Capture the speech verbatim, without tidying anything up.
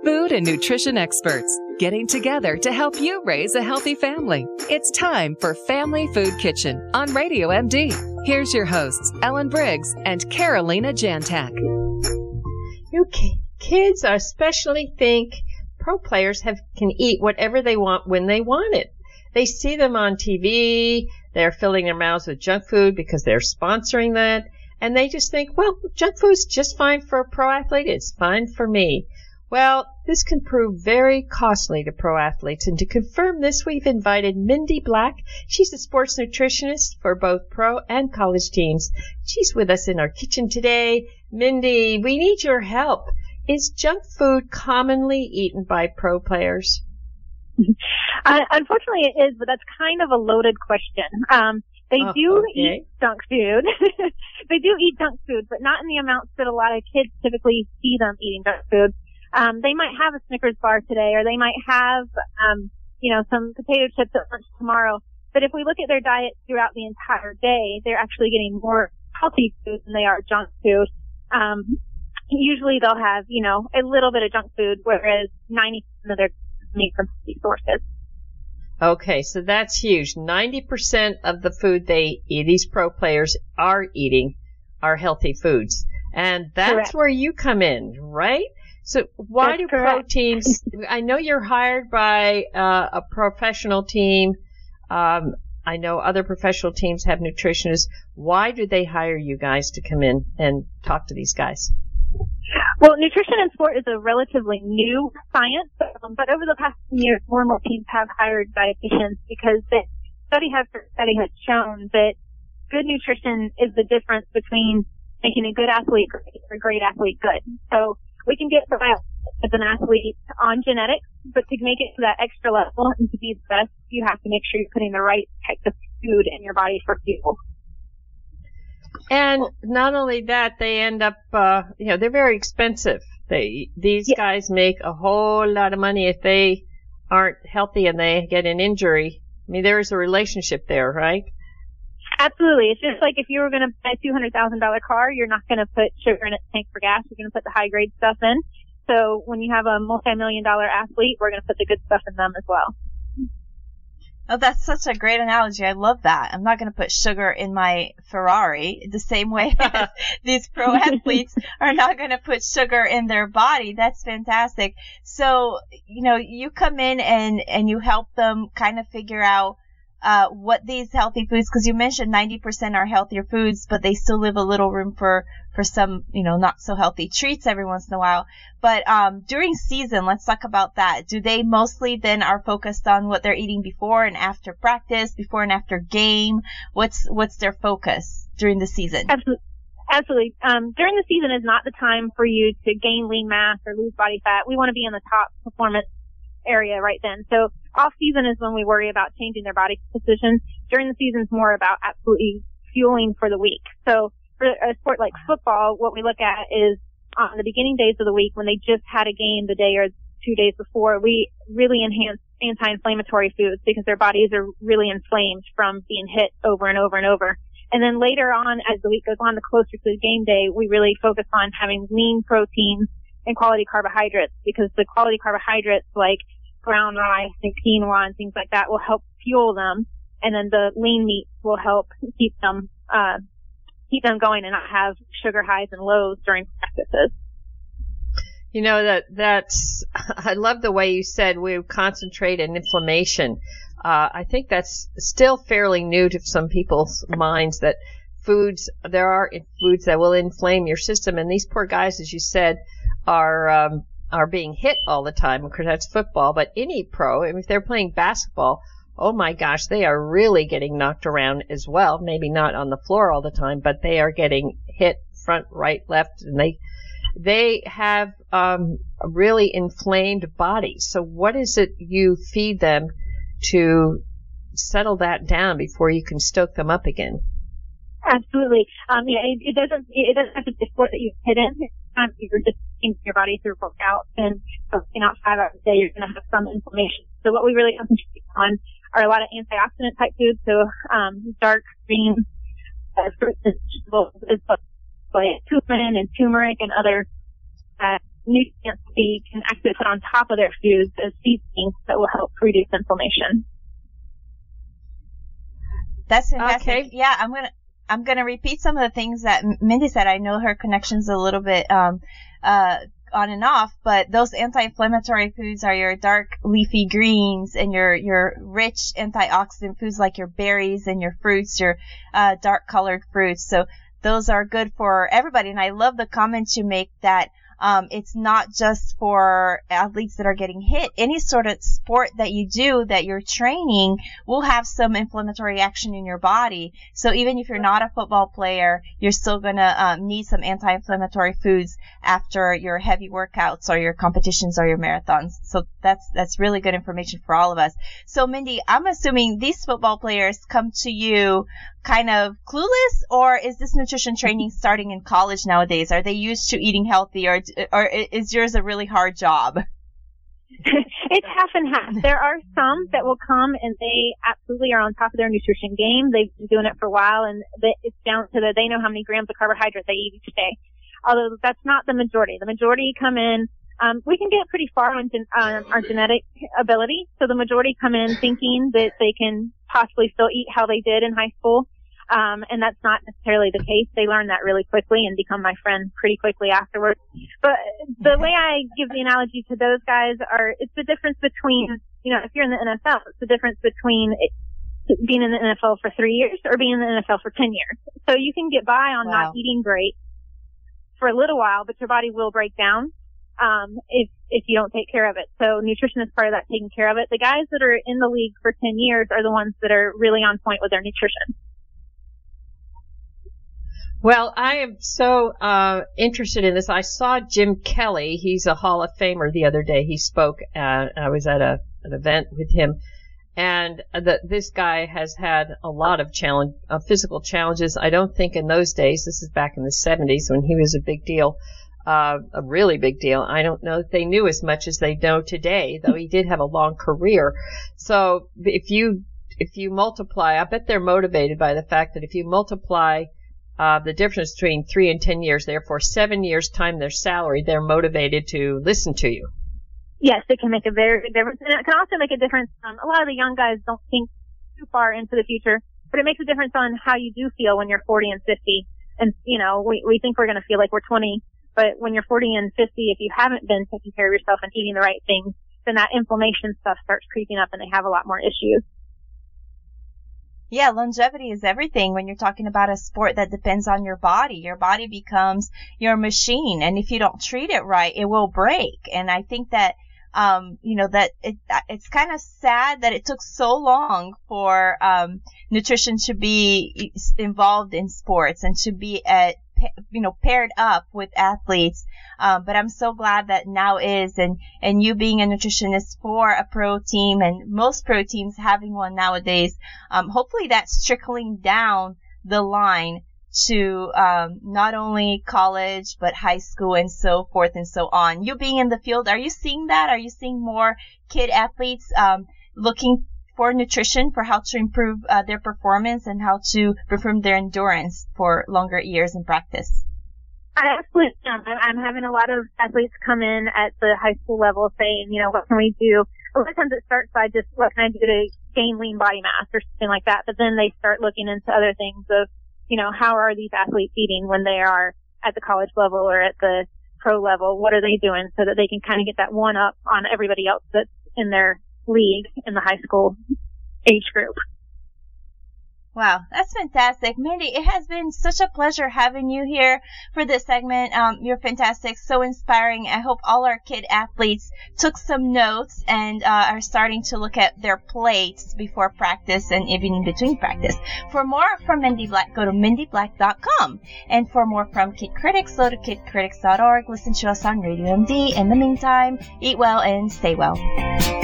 Food and nutrition experts getting together to help you raise a healthy family. It's time for Family Food Kitchen on Radio M D. Here's your hosts, Ellen Briggs and Carolina Jantak. You kids especially think pro players have can eat whatever they want when they want it. They see them on T V, they're filling their mouths with junk food because they're sponsoring that, and they just think, well, junk food's just fine for a pro athlete, it's fine for me. Well, this can prove very costly to pro athletes, and to confirm this, we've invited Mindy Black. She's a sports nutritionist for both pro and college teams. She's with us in our kitchen today. Mindy, we need your help. Is junk food commonly eaten by pro players? Uh, unfortunately, it is, but that's kind of a loaded question. Um, they oh, do okay. eat junk food. They do eat junk food, but not in the amounts that a lot of kids typically see them eating junk food. Um, they might have a Snickers bar today, or they might have, um, you know, some potato chips at lunch tomorrow. But if we look at their diet throughout the entire day, they're actually getting more healthy food than they are junk food. Um, usually they'll have, you know, a little bit of junk food, whereas ninety percent of their made from healthy sources. Okay, so that's huge. ninety percent of the food they eat, these pro players are eating, are healthy foods. And that's correct. Where you come in, right? So why that's do correct. Pro teams, I know you're hired by uh, a professional team. Um, I know other professional teams have nutritionists. Why do they hire you guys to come in and talk to these guys? Well, nutrition in sport is a relatively new science, um, but over the past years, more and more teams have hired dietitians because the study after study has shown that good nutrition is the difference between making a good athlete great or a great athlete good. So we can get by as an athlete on genetics, but to make it to that extra level and to be the best, you have to make sure you're putting the right type of food in your body for fuel. And not only that, they end up, uh, you know, they're very expensive. They, these yeah. guys make a whole lot of money if they aren't healthy and they get an injury. I mean, there is a relationship there, right? Absolutely. It's just like if you were going to buy a two hundred thousand dollars car, you're not going to put sugar in its tank for gas. You're going to put the high grade stuff in. So when you have a multi-million dollar athlete, we're going to put the good stuff in them as well. Oh, that's such a great analogy. I love that. I'm not going to put sugar in my Ferrari the same way as these pro athletes are not going to put sugar in their body. That's fantastic. So, you know, you come in and, and you help them kind of figure out uh what these healthy foods, because you mentioned ninety percent are healthier foods, but they still leave a little room for for some, you know, not so healthy treats every once in a while. But um during season, let's talk about that. Do they mostly then are focused on what they're eating before and after practice, before and after game? What's what's their focus during the season? Absolutely. Absolutely. Um, during the season is not the time for you to gain lean mass or lose body fat. We want to be in the top performance area right then. So off season is when we worry about changing their body composition. During the season is more about absolutely fueling for the week. So for a sport like football, what we look at is on the beginning days of the week when they just had a game the day or two days before, we really enhance anti-inflammatory foods because their bodies are really inflamed from being hit over and over and over. And then later on, as the week goes on, the closer to the game day, we really focus on having lean proteins and quality carbohydrates because the quality carbohydrates like brown rice and quinoa and things like that will help fuel them, and then the lean meats will help keep them uh keep them going and not have sugar highs and lows during practices. You know, that that's I love the way you said we concentrate on inflammation. Uh, I think that's still fairly new to some people's minds that foods there are foods that will inflame your system, and these poor guys, as you said, are um, are being hit all the time because that's football. But any pro, if they're playing basketball, oh my gosh, they are really getting knocked around as well. Maybe not on the floor all the time, but they are getting hit front, right, left, and they they have um, really inflamed bodies. So what is it you feed them to settle that down before you can stoke them up again? Absolutely. Um, yeah, it, it doesn't it doesn't have to be a sport that you hit in. Sometimes you're just into your body through workouts and working out five hours a day, you're going to have some inflammation. So what we really concentrate on are a lot of antioxidant type foods. So um, dark green fruits and vegetables, like cumin and turmeric and other uh, nutrients we can actually put on top of their foods as seasonings that will help reduce inflammation. That's fantastic. Okay. Yeah, I'm gonna I'm gonna repeat some of the things that Mindy said. I know her connection's a little bit um uh on and off, but those anti-inflammatory foods are your dark leafy greens and your your rich antioxidant foods like your berries and your fruits, your uh dark colored fruits. So those are good for everybody. And I love the comment you make that Um, it's not just for athletes that are getting hit. Any sort of sport that you do, that you're training, will have some inflammatory action in your body. So even if you're not a football player, you're still going to um, need some anti-inflammatory foods after your heavy workouts or your competitions or your marathons. So that's that's really good information for all of us. So Mindy, I'm assuming these football players come to you kind of clueless, or is this nutrition training starting in college nowadays? Are they used to eating healthy, or or is yours a really hard job? It's half and half. There are some that will come and they absolutely are on top of their nutrition game. They've been doing it for a while, and it's down to that they know how many grams of carbohydrate they eat each day. Although that's not the majority. The majority come in. Um, we can get pretty far on gen- um, our genetic ability. So the majority come in thinking that they can possibly still eat how they did in high school. Um, and that's not necessarily the case. They learn that really quickly and become my friend pretty quickly afterwards. But the way I give the analogy to those guys are, it's the difference between, you know, if you're in the N F L, it's the difference between being in the N F L for three years or being in the N F L for ten years. So you can get by on Wow. not eating great for a little while, but your body will break down, um, if, if you don't take care of it. So nutrition is part of that, taking care of it. The guys that are in the league for ten years are the ones that are really on point with their nutrition. Well, I am so uh, interested in this. I saw Jim Kelly. He's a Hall of Famer. The other day he spoke. At, I was at a, an event with him, and the, this guy has had a lot of challenge, uh, physical challenges. I don't think in those days, this is back in the seventies when he was a big deal, uh, a really big deal. I don't know if they knew as much as they know today, though he did have a long career. So if you if you multiply, I bet they're motivated by the fact that if you multiply Uh, the difference between three and ten years, therefore seven years time their salary, they're motivated to listen to you. Yes, it can make a very big difference. And it can also make a difference. Um, a lot of the young guys don't think too far into the future, but it makes a difference on how you do feel when you're forty and fifty. And, you know, we, we think we're going to feel like we're twenty, but when you're forty and fifty, if you haven't been taking care of yourself and eating the right things, then that inflammation stuff starts creeping up and they have a lot more issues. Yeah, longevity is everything when you're talking about a sport that depends on your body. Your body becomes your machine, and if you don't treat it right, it will break. And I think that, um, you know, that it, it's kind of sad that it took so long for um, nutrition to be involved in sports and to be at, you know, paired up with athletes. Um, but I'm so glad that now is, and, and you being a nutritionist for a pro team, and most pro teams having one nowadays, um, hopefully that's trickling down the line to, um, not only college, but high school and so forth and so on. You being in the field, are you seeing that? Are you seeing more kid athletes, um, looking for nutrition, for how to improve uh, their performance and how to perform their endurance for longer years in practice? I absolutely am. I'm having a lot of athletes come in at the high school level saying, you know, what can we do? A lot of times it starts by just, what can I do to gain lean body mass or something like that? But then they start looking into other things of, you know, how are these athletes eating when they are at the college level or at the pro level? What are they doing so that they can kind of get that one up on everybody else that's in their league in the high school age group? Wow, that's fantastic. Mindy, it has been such a pleasure having you here for this segment. Um, you're fantastic, so inspiring. I hope all our kid athletes took some notes and uh, are starting to look at their plates before practice and even in between practice. For more from Mindy Black, go to mindy black dot com. And for more from Kid Critics, go to kid critics dot org. Listen to us on Radio M D. In the meantime, eat well and stay well.